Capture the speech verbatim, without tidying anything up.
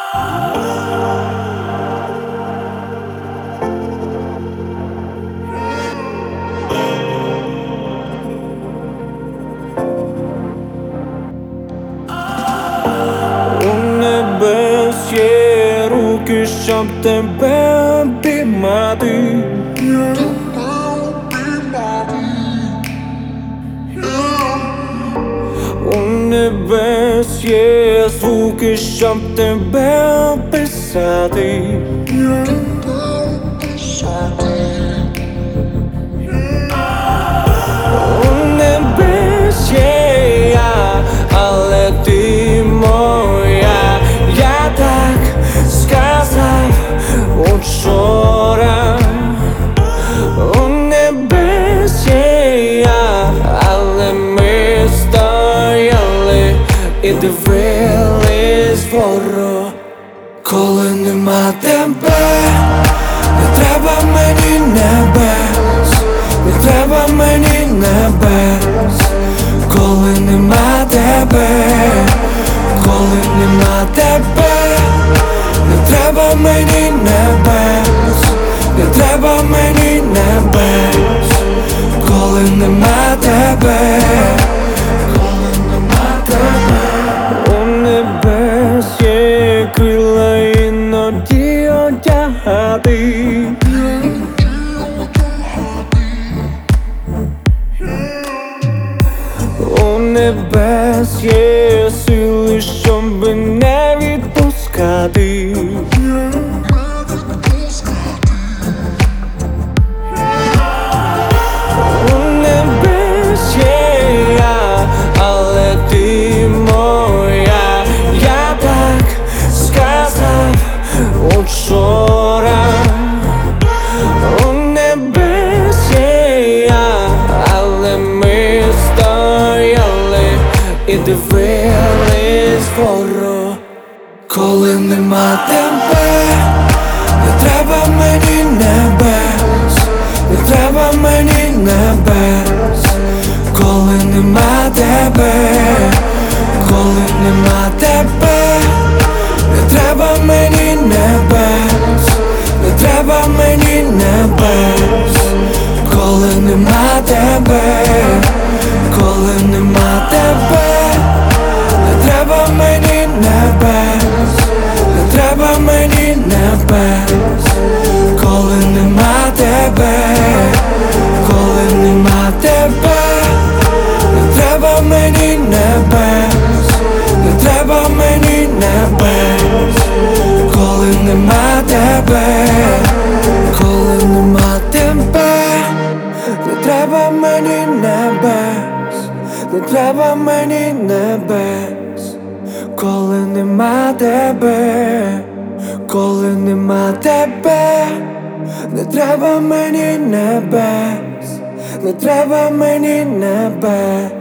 Є руки, щоб тебе обіймати. У небес є звуки, щоб тебе описати. У небес є я, але ти моя. Я так сказав учора. У небес є я, але ми стояли і дивились вгору. Коли нема тебе, не треба мені небес, не треба мені небес. Коли нема тебе, коли нема тебе, не треба мені небес, не треба мені небес. Коли нема тебе, коли нема тебе. У небес є крила, іноді одягати. У небес є сили, щоб не відпускати. У небес є я, але ти моя. Я так сказав учора. У небес є я, але ми стояли і дивились вгору. Коли нема тебе, не треба мені небес, не треба мені небес. Коли нема тебе, коли нема тебе, не треба мені небес, не треба мені небес. Коли нема тебе, коли нема тебе, не треба мені небес, не треба мені небес. Коли нема тебе, коли нема тебе, не треба мені небес, не треба мені небес. Коли нема тебе, коли нема тебе, не треба мені небес, не треба мені небес. Коли нема тебе, коли нема тебе, не треба мені небес, не треба мені небес.